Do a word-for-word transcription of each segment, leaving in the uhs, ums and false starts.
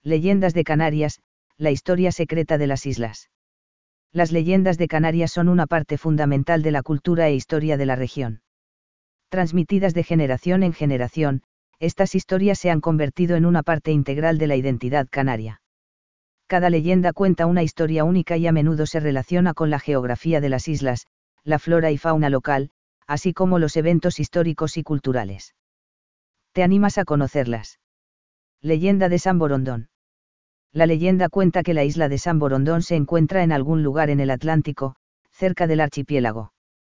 Leyendas de Canarias, la historia secreta de las islas. Las leyendas de Canarias son una parte fundamental de la cultura e historia de la región. Transmitidas de generación en generación, estas historias se han convertido en una parte integral de la identidad canaria. Cada leyenda cuenta una historia única y a menudo se relaciona con la geografía de las islas, la flora y fauna local, así como los eventos históricos y culturales. ¿Te animas a conocerlas? Leyenda de San Borondón. La leyenda cuenta que la isla de San Borondón se encuentra en algún lugar en el Atlántico, cerca del archipiélago.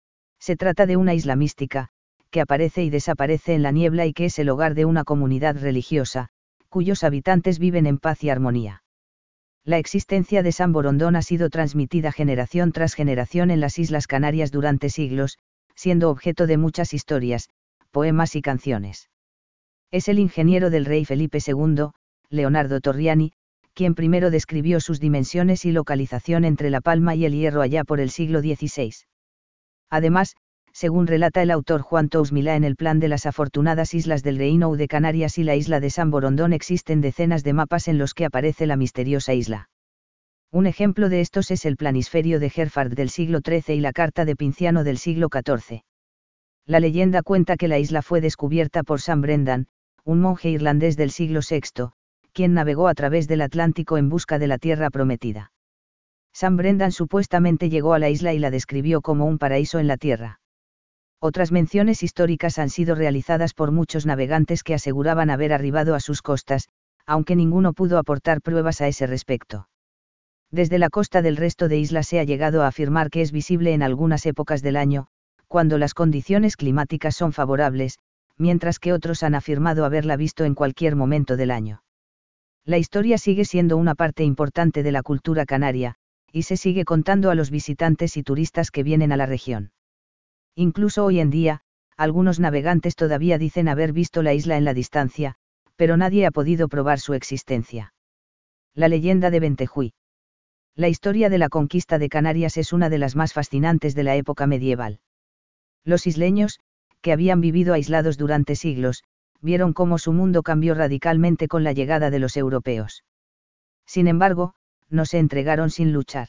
Se trata de una isla mística, que aparece y desaparece en la niebla y que es el hogar de una comunidad religiosa, cuyos habitantes viven en paz y armonía. La existencia de San Borondón ha sido transmitida generación tras generación en las Islas Canarias durante siglos, siendo objeto de muchas historias, poemas y canciones. Es el ingeniero del rey Felipe segundo, Leonardo Torriani, quien primero describió sus dimensiones y localización entre La Palma y El Hierro allá por el siglo dieciséis. Además, según relata el autor Juan Tous Milá en el plan de las afortunadas islas del Reino de Canarias y la isla de San Borondón, existen decenas de mapas en los que aparece la misteriosa isla. Un ejemplo de estos es el planisferio de Herford del siglo trece y la carta de Pinciano del siglo catorce. La leyenda cuenta que la isla fue descubierta por Sam Brendan, un monje irlandés del siglo sexto, quien navegó a través del Atlántico en busca de la tierra prometida. Sam Brendan supuestamente llegó a la isla y la describió como un paraíso en la tierra. Otras menciones históricas han sido realizadas por muchos navegantes que aseguraban haber arribado a sus costas, aunque ninguno pudo aportar pruebas a ese respecto. Desde la costa del resto de islas se ha llegado a afirmar que es visible en algunas épocas del año, cuando las condiciones climáticas son favorables, mientras que otros han afirmado haberla visto en cualquier momento del año. La historia sigue siendo una parte importante de la cultura canaria, y se sigue contando a los visitantes y turistas que vienen a la región. Incluso hoy en día, algunos navegantes todavía dicen haber visto la isla en la distancia, pero nadie ha podido probar su existencia. La leyenda de Bentejuí. La historia de la conquista de Canarias es una de las más fascinantes de la época medieval. Los isleños, que habían vivido aislados durante siglos, vieron cómo su mundo cambió radicalmente con la llegada de los europeos. Sin embargo, no se entregaron sin luchar.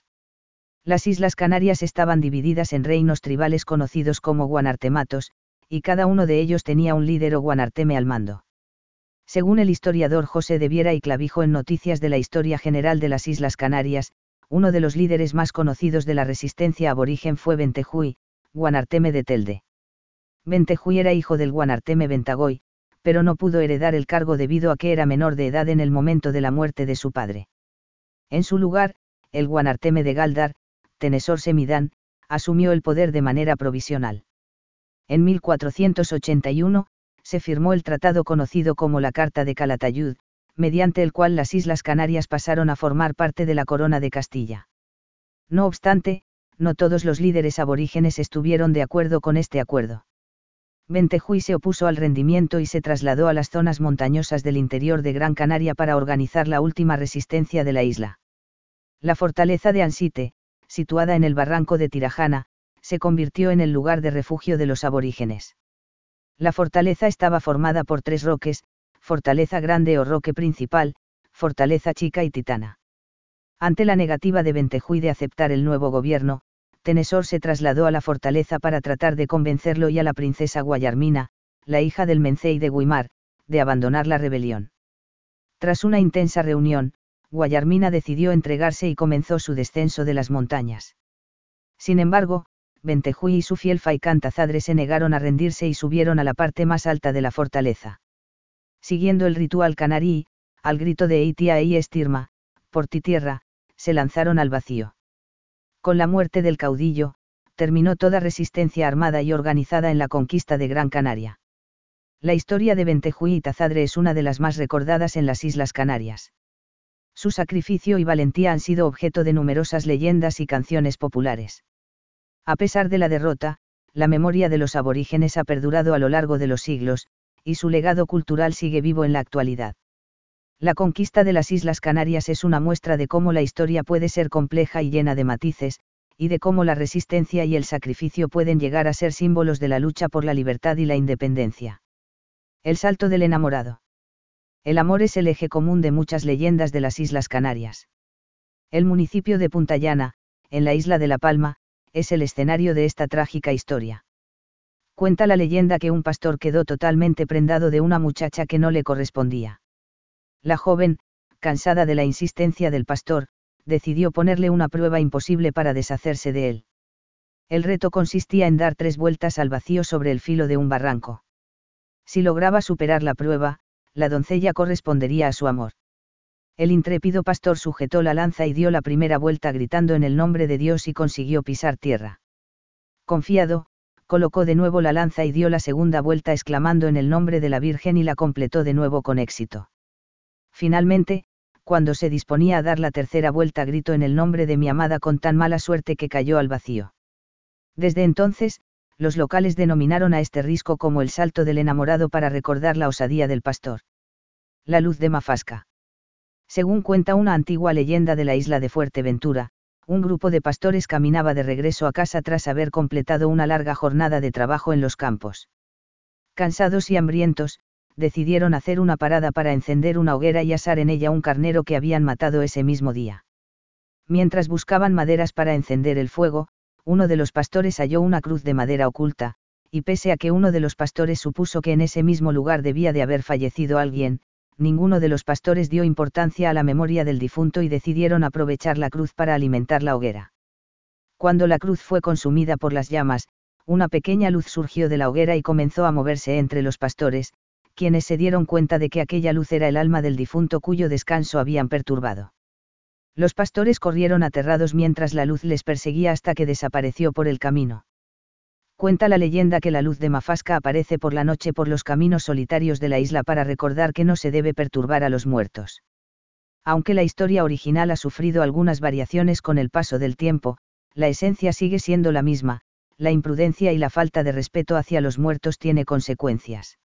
Las Islas Canarias estaban divididas en reinos tribales conocidos como guanartematos, y cada uno de ellos tenía un líder o guanarteme al mando. Según el historiador José de Viera y Clavijo en Noticias de la Historia General de las Islas Canarias, uno de los líderes más conocidos de la resistencia aborigen fue Bentejuí, guanarteme de Telde. Bentejuí era hijo del guanarteme Bentagoy, pero no pudo heredar el cargo debido a que era menor de edad en el momento de la muerte de su padre. En su lugar, el guanarteme de Galdar, Tenesor Semidán, asumió el poder de manera provisional. En mil cuatrocientos ochenta y uno, se firmó el tratado conocido como la Carta de Calatayud, mediante el cual las Islas Canarias pasaron a formar parte de la Corona de Castilla. No obstante, no todos los líderes aborígenes estuvieron de acuerdo con este acuerdo. Bentejuí se opuso al rendimiento y se trasladó a las zonas montañosas del interior de Gran Canaria para organizar la última resistencia de la isla. La fortaleza de Ansite, situada en el barranco de Tirajana, se convirtió en el lugar de refugio de los aborígenes. La fortaleza estaba formada por tres roques, fortaleza grande o roque principal, fortaleza chica y titana. Ante la negativa de Bentejuí de aceptar el nuevo gobierno, Tenesor se trasladó a la fortaleza para tratar de convencerlo y a la princesa Guayarmina, la hija del Mencey de Guimar, de abandonar la rebelión. Tras una intensa reunión, Guayarmina decidió entregarse y comenzó su descenso de las montañas. Sin embargo, Bentejuí y su fiel Faikán Tazadre se negaron a rendirse y subieron a la parte más alta de la fortaleza. Siguiendo el ritual canarí, al grito de Eitia e Estirma, por ti tierra, se lanzaron al vacío. Con la muerte del caudillo, terminó toda resistencia armada y organizada en la conquista de Gran Canaria. La historia de Bentejuí y Tazadre es una de las más recordadas en las Islas Canarias. Su sacrificio y valentía han sido objeto de numerosas leyendas y canciones populares. A pesar de la derrota, la memoria de los aborígenes ha perdurado a lo largo de los siglos, y su legado cultural sigue vivo en la actualidad. La conquista de las Islas Canarias es una muestra de cómo la historia puede ser compleja y llena de matices, y de cómo la resistencia y el sacrificio pueden llegar a ser símbolos de la lucha por la libertad y la independencia. El salto del enamorado. El amor es el eje común de muchas leyendas de las Islas Canarias. El municipio de Punta Llana, en la isla de La Palma, es el escenario de esta trágica historia. Cuenta la leyenda que un pastor quedó totalmente prendado de una muchacha que no le correspondía. La joven, cansada de la insistencia del pastor, decidió ponerle una prueba imposible para deshacerse de él. El reto consistía en dar tres vueltas al vacío sobre el filo de un barranco. Si lograba superar la prueba, la doncella correspondería a su amor. El intrépido pastor sujetó la lanza y dio la primera vuelta gritando en el nombre de Dios y consiguió pisar tierra. Confiado, colocó de nuevo la lanza y dio la segunda vuelta exclamando en el nombre de la Virgen y la completó de nuevo con éxito. Finalmente, cuando se disponía a dar la tercera vuelta gritó en el nombre de mi amada con tan mala suerte que cayó al vacío. Desde entonces, los locales denominaron a este risco como el salto del enamorado para recordar la osadía del pastor. La luz de Mafasca. Según cuenta una antigua leyenda de la isla de Fuerteventura, un grupo de pastores caminaba de regreso a casa tras haber completado una larga jornada de trabajo en los campos. Cansados y hambrientos, decidieron hacer una parada para encender una hoguera y asar en ella un carnero que habían matado ese mismo día. Mientras buscaban maderas para encender el fuego, uno de los pastores halló una cruz de madera oculta, y pese a que uno de los pastores supuso que en ese mismo lugar debía de haber fallecido alguien, ninguno de los pastores dio importancia a la memoria del difunto y decidieron aprovechar la cruz para alimentar la hoguera. Cuando la cruz fue consumida por las llamas, una pequeña luz surgió de la hoguera y comenzó a moverse entre los pastores, quienes se dieron cuenta de que aquella luz era el alma del difunto cuyo descanso habían perturbado. Los pastores corrieron aterrados mientras la luz les perseguía hasta que desapareció por el camino. Cuenta la leyenda que la luz de Mafasca aparece por la noche por los caminos solitarios de la isla para recordar que no se debe perturbar a los muertos. Aunque la historia original ha sufrido algunas variaciones con el paso del tiempo, la esencia sigue siendo la misma, la imprudencia y la falta de respeto hacia los muertos tiene consecuencias.